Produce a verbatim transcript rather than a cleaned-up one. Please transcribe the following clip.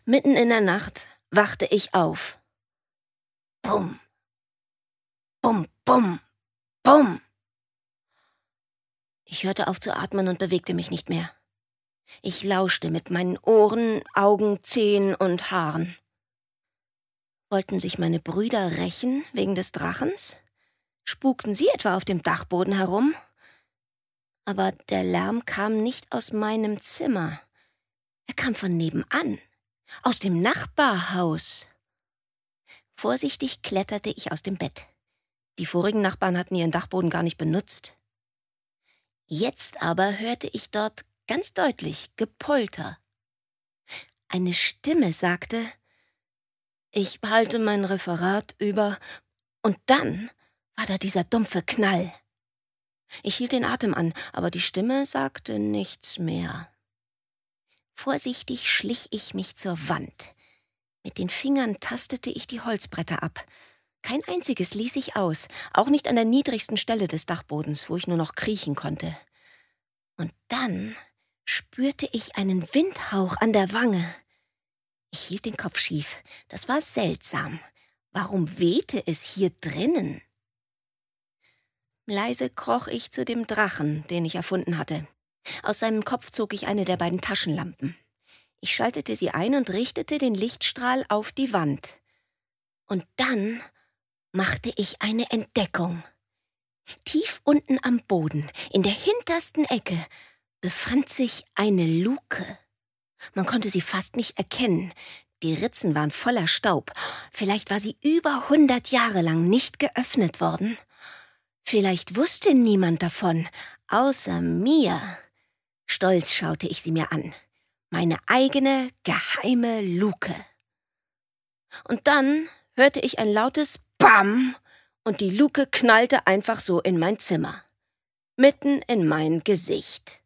Mitten in der Nacht wachte ich auf. Bum, bum, bum, bum. Ich hörte auf zu atmen und bewegte mich nicht mehr. Ich lauschte mit meinen Ohren, Augen, Zehen und Haaren. Wollten sich meine Brüder rächen wegen des Drachens? Spukten sie etwa auf dem Dachboden herum? Aber der Lärm kam nicht aus meinem Zimmer. Er kam von nebenan, aus dem Nachbarhaus. Vorsichtig kletterte ich aus dem Bett. Die vorigen Nachbarn hatten ihren Dachboden gar nicht benutzt. Jetzt aber hörte ich dort ganz deutlich Gepolter. Eine Stimme sagte: Ich halte mein Referat über. Und dann war da dieser dumpfe Knall. Ich hielt den Atem an, aber die Stimme sagte nichts mehr. Vorsichtig schlich ich mich zur Wand. Mit den Fingern tastete ich die Holzbretter ab. Kein einziges ließ ich aus, auch nicht an der niedrigsten Stelle des Dachbodens, wo ich nur noch kriechen konnte. Und dann spürte ich einen Windhauch an der Wange. Ich hielt den Kopf schief. Das war seltsam. Warum wehte es hier drinnen? Leise kroch ich zu dem Drachen, den ich erfunden hatte. Aus seinem Kopf zog ich eine der beiden Taschenlampen. Ich schaltete sie ein und richtete den Lichtstrahl auf die Wand. Und dann machte ich eine Entdeckung. Tief unten am Boden, in der hintersten Ecke, befand sich eine Luke. Man konnte sie fast nicht erkennen. Die Ritzen waren voller Staub. Vielleicht war sie über hundert Jahre lang nicht geöffnet worden. Vielleicht wusste niemand davon, außer mir. Stolz schaute ich sie mir an. Meine eigene, geheime Luke. Und dann hörte ich ein lautes Bam und die Luke knallte einfach so in mein Zimmer. Mitten in mein Gesicht.